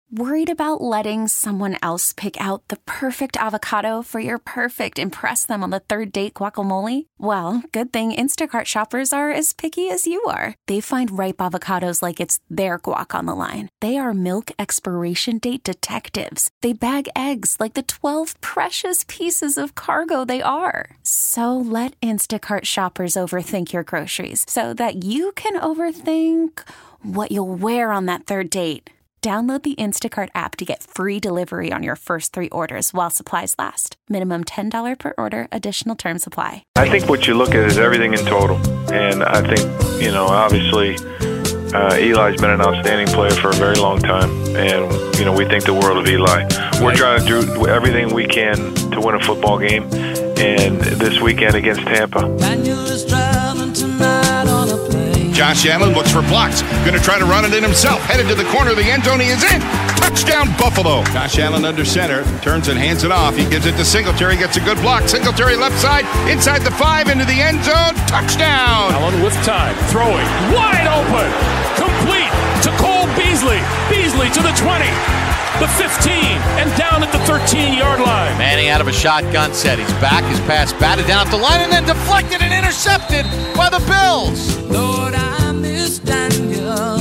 Worried about letting someone else pick out the perfect avocado for your perfect impress them on the third date guacamole? Well, good thing Instacart shoppers are as picky as you are. They find ripe avocados like it's their guac on the line. They are milk expiration date detectives. They bag eggs like the 12 precious pieces of cargo they are. So let Instacart shoppers overthink your groceries so that you can overthink what you'll wear on that third date. Download the Instacart app to get free delivery on your first 3 orders while supplies last. Minimum $10 per order. Additional terms apply. I think what you look at is everything in total. And I think, obviously, Eli's been an outstanding player for a very long time. And, we think the world of Eli. We're trying to do everything we can to win a football game. And this weekend against Tampa. Daniel is traveling tonight on a plane. Josh Allen looks for blocks. Going to try to run it in himself. Headed to the corner of the end zone. He is in. Touchdown, Buffalo. Josh Allen under center. Turns and hands it off. He gives it to Singletary. Gets a good block. Singletary left side. Inside the 5. Into the end zone. Touchdown. Allen with time. Throwing. Wide open. Complete to Cole Beasley. Beasley to the 20. The 15. And down at the 13-yard line. Manning out of a shotgun set. He's back. His pass batted down at the line and then deflected and intercepted by the Bills. Lord, I miss Daniel.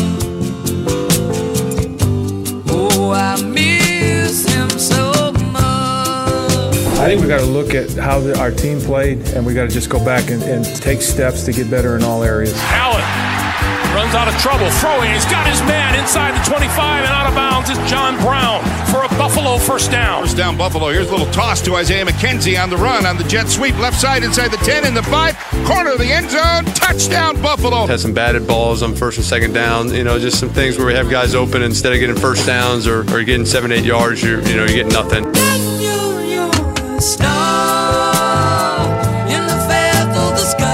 Oh, I miss him so much. I think we got to look at how our team played, and we got to just go back and take steps to get better in all areas. Allen runs out of trouble, throwing. He's got his man inside the 25, and out of bounds is John Brown for a Buffalo first down. First down, Buffalo. Here's a little toss to Isaiah McKenzie on the run, on the jet sweep, left side inside the 10, in the 5, corner of the end zone, touchdown, Buffalo. Had some batted balls on first and second down, just some things where we have guys open instead of getting first downs or getting 7-8 yards, you're getting nothing. You're a star in the faith of the sky.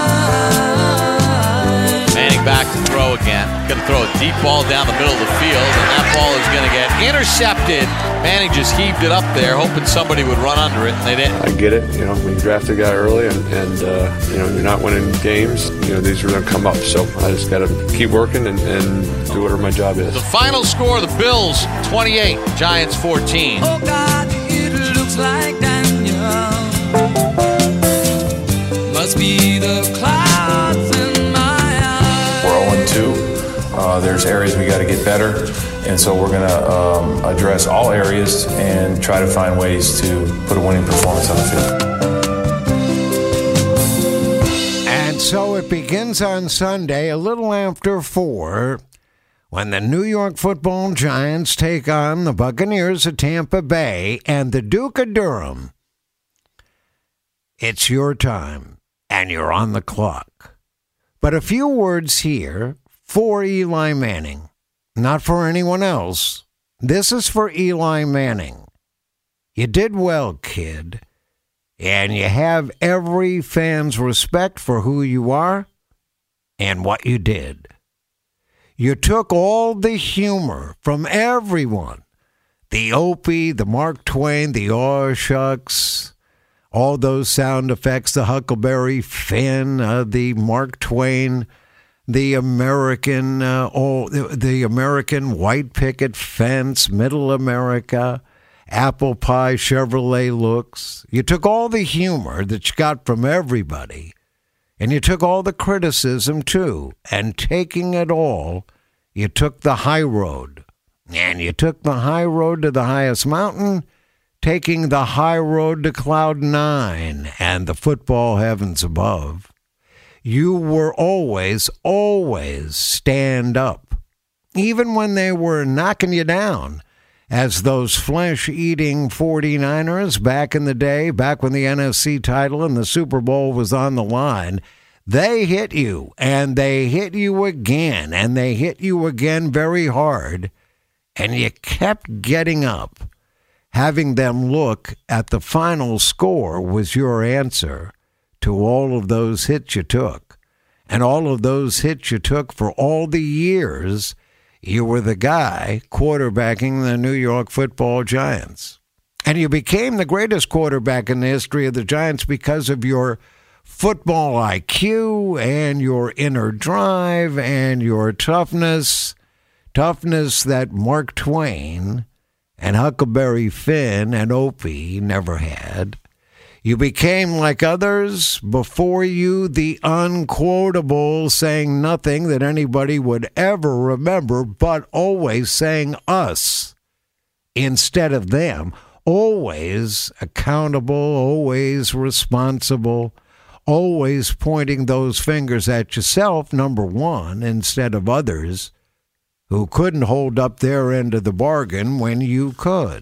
Back to throw again. Going to throw a deep ball down the middle of the field, and that ball is going to get intercepted. Manning just heaved it up there, hoping somebody would run under it, and they didn't. I get it. When you draft a guy early and you're not winning games, these are going to come up. So I just got to keep working and do whatever my job is. The final score, the Bills 28, Giants 14. Oh, God, it looks like Daniel. Must be the clouds in my eyes. We're 0-2. There's areas we got to get better, and so we're going to address all areas and try to find ways to put a winning performance on the field. And so it begins on Sunday, a little after 4, when the New York Football Giants take on the Buccaneers of Tampa Bay and the Duke of Durham. It's your time, and you're on the clock. But a few words here for Eli Manning, not for anyone else. This is for Eli Manning. You did well, kid, and you have every fan's respect for who you are and what you did. You took all the humor from everyone, the Opie, the Mark Twain, the aw shucks, all those sound effects, the Huckleberry Finn, the Mark Twain, the American, the American white picket fence, Middle America, apple pie Chevrolet looks. You took all the humor that you got from everybody, and you took all the criticism too. And taking it all, you took the high road. And you took the high road to the highest mountain, taking the high road to cloud 9 and the football heavens above. You were always stand up, even when they were knocking you down, as those flesh-eating 49ers back in the day, back when the NFC title and the Super Bowl was on the line. They hit you, and they hit you again, and they hit you again very hard, and you kept getting up. Having them look at the final score was your answer to all of those hits you took. And all of those hits you took for all the years you were the guy quarterbacking the New York Football Giants. And you became the greatest quarterback in the history of the Giants because of your football IQ and your inner drive and your toughness toughness that Mark Twain and Huckleberry Finn and Opie never had. You became like others before you, the unquotable, saying nothing that anybody would ever remember, but always saying us instead of them. Always accountable, always responsible, always pointing those fingers at yourself, number one, instead of others who couldn't hold up their end of the bargain when you could.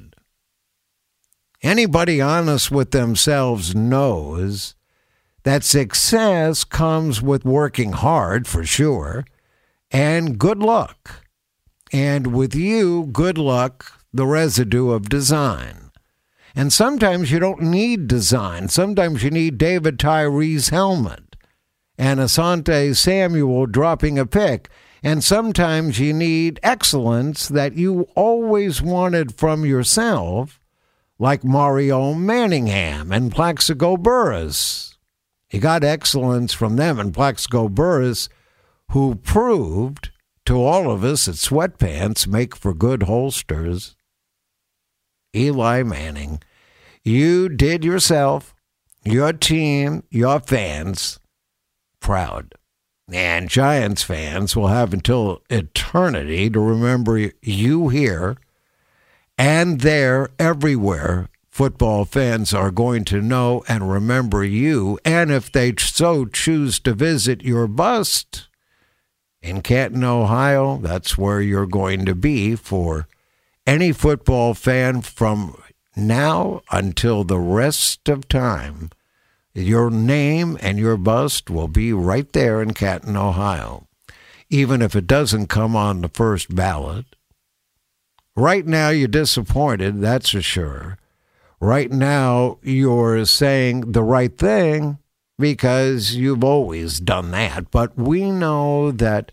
Anybody honest with themselves knows that success comes with working hard, for sure, and good luck. And with you, good luck, the residue of design. And sometimes you don't need design. Sometimes you need David Tyree's helmet and Asante Samuel dropping a pick. And sometimes you need excellence that you always wanted from yourself, like Mario Manningham and Plaxico Burress. You got excellence from them and Plaxico Burress, who proved to all of us that sweatpants make for good holsters. Eli Manning, you did yourself, your team, your fans proud. And Giants fans will have until eternity to remember you here and there, everywhere. Football fans are going to know and remember you. And if they so choose to visit your bust in Canton, Ohio, that's where you're going to be for any football fan from now until the rest of time. Your name and your bust will be right there in Canton, Ohio, even if it doesn't come on the first ballot. Right now, you're disappointed, that's for sure. Right now, you're saying the right thing because you've always done that. But we know that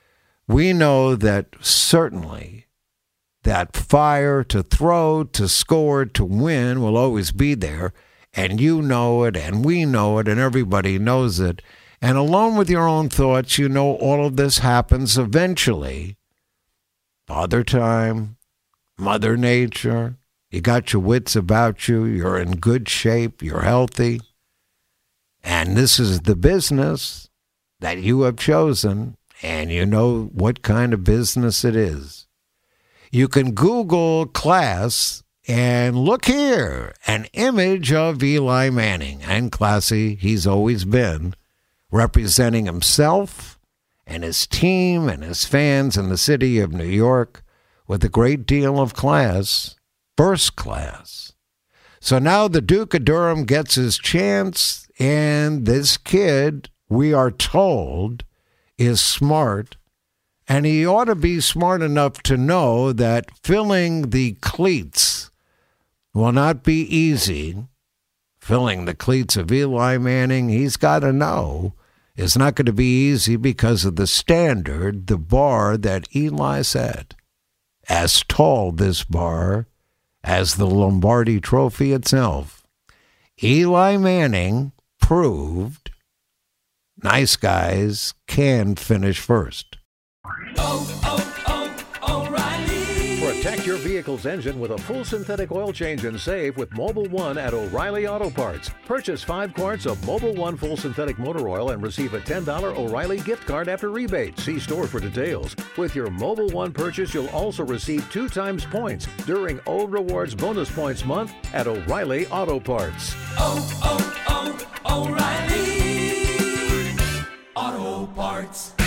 certainly that fire to throw, to score, to win will always be there. And you know it, and we know it, and everybody knows it. And alone with your own thoughts, you know all of this happens eventually. Father Time, Mother Nature, you got your wits about you, you're in good shape, you're healthy. And this is the business that you have chosen, and you know what kind of business it is. You can Google class and look here, an image of Eli Manning, and classy he's always been, representing himself and his team and his fans in the city of New York with a great deal of class, first class. So now the Duke of Durham gets his chance, and this kid, we are told, is smart, and he ought to be smart enough to know that filling the cleats will not be easy. Filling the cleats of Eli Manning, he's got to know, is not going to be easy because of the standard, the bar that Eli set. As tall, this bar, as the Lombardi Trophy itself. Eli Manning proved nice guys can finish first. Protect your vehicle's engine with a full synthetic oil change and save with Mobil 1 at O'Reilly Auto Parts. Purchase 5 quarts of Mobil 1 full synthetic motor oil and receive a $10 O'Reilly gift card after rebate. See store for details. With your Mobil 1 purchase, you'll also receive 2 times points during O Rewards Bonus Points Month at O'Reilly Auto Parts. O'Reilly Auto Parts.